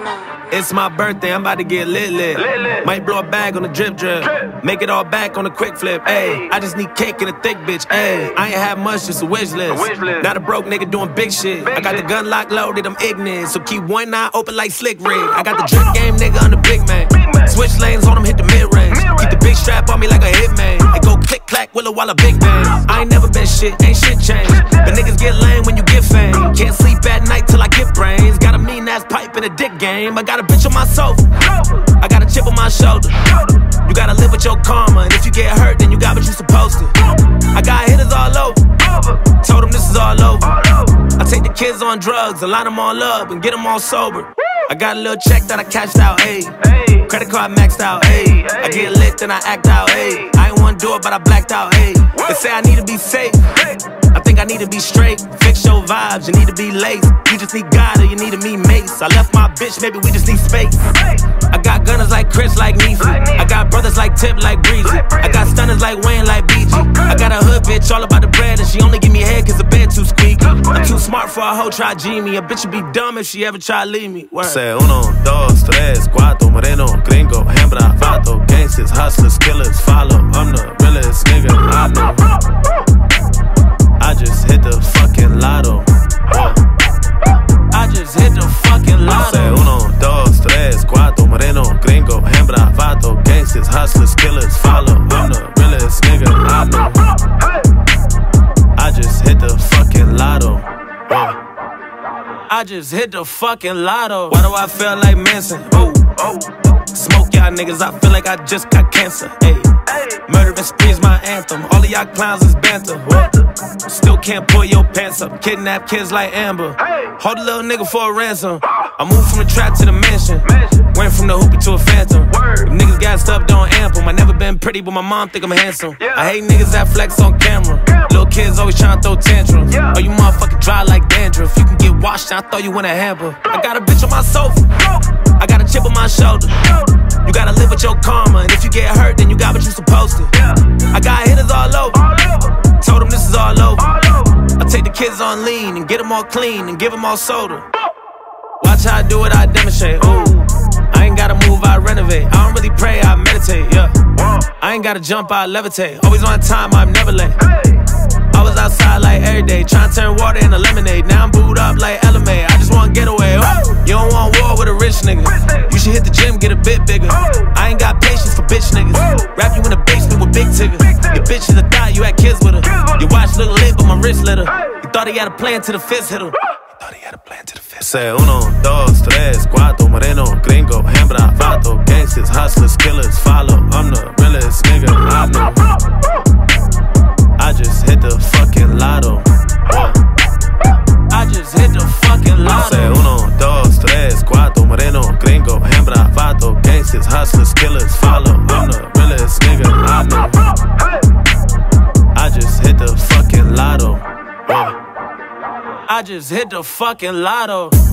It's my birthday, I'm about to get lit. Might blow a bag on the drip. Make it all back on the quick flip. Ayy, I just need cake and a thick bitch. Ayy, I ain't have much, just a wish list. Not a broke nigga doing big shit. I got the gun lock loaded, I'm ignorant. So keep one eye open like Slick Rick. I got the drip game, nigga, I'm the big man. Switch lanes on them, hit the mid-range. Keep the big strap on me like a hitman. It go click clack, Willow while a big bang. I ain't never been shit, ain't shit changed. But niggas get lame when you get fame. Can't sleep at night till I get brains. Got a mean ass pipe in a dick game. I got a bitch on my sofa. I got a chip on my shoulder. You gotta live with your karma, and if you get hurt, then you got what you supposed to. I got hitters all over. Told them this is all over. I take the kids on drugs, and line them all up, and get them all sober. I got a little check that I cashed out, ayy. Credit card maxed out, ayy. I get lit, then I act out, ayy. I ain't wanna do it, but I blacked out, ayy. They say I need to be safe. I think I need to be straight. Fix your vibes, you need to be laced. You just need God or you need to meet mace. I left my bitch, maybe we just need space. I got gunners like Chris, like Neezy. I got brothers like Tip, like Breezy. I got stunners like Wayne, like BG. I got a hood bitch all about the bread, and she only give me head cause the bed too squeaky. I'm too smart for a hoe, try G me. A bitch would be dumb if she ever try leave me. Word. Say 1, 2, 3, 4, moreno, gringo, hembra, vato, gangsters, hustlers, killers, follow. I'm the realest nigga I know. I just hit the fucking lotto. I just hit the fucking lotto. Say 1, 2, 3, 4, moreno, gringo, hembra, vato, gangsters, hustlers, killers, follow. I'm the realest nigga I know. I just hit the fucking lotto. I just hit the fucking lotto. Why do I feel like Manson? Oh, smoke y'all niggas, I feel like I just got cancer. Ayy, murder spree's my anthem. All of y'all clowns is banter. Still can't pull your pants up. Kidnap kids like Amber. Hold a little nigga for a ransom. I moved from the trap to the mansion. Went from the hoopy to a phantom. If niggas gassed up, don't amp 'em. I never been pretty, but my mom think I'm handsome. I hate niggas that flex on camera. Little kids always tryna throw tantrums. Oh, you motherfucking dry like dandruff. You can get washed, I throw you in a hamper. I got a bitch on my sofa. I got a chip on my shoulder. You gotta live with your karma, and if you get hurt, then you got what you supposed to. I got hitters all over. Told them this is all over. I take the kids on lean and get them all clean and give them all soda. Watch how I do it, I demonstrate. Ooh, I ain't gotta move, I renovate. I don't really pray, I meditate, yeah. I ain't gotta jump, I levitate. Always on time, I'm never late. I was outside like every day, trying to turn water into lemonade. Now I'm booed up like LMA. I just want getaway. You don't want war with a rich nigga. You should hit the gym, get a bit bigger. I ain't got patience for bitch niggas. Wrap you in the basement with big tiggers. Your bitch is a thot, you had kids with her. Your watch look lit, but my wrist lit her. You thought he had a plan till the fist hit him. Say 1, 2, 3, 4, moreno, gringo, hembra, vato, gangsters, hustlers, killers, follow. I'm the realest nigga I know. I just hit the fucking lotto. I just hit the fucking lotto. Say 1, 2, 3, 4, moreno, gringo, hembra, vato, gangsters, hustlers, killers, follow. I'm the realest nigga I know. I just hit the fucking lotto. I just hit the fucking lotto.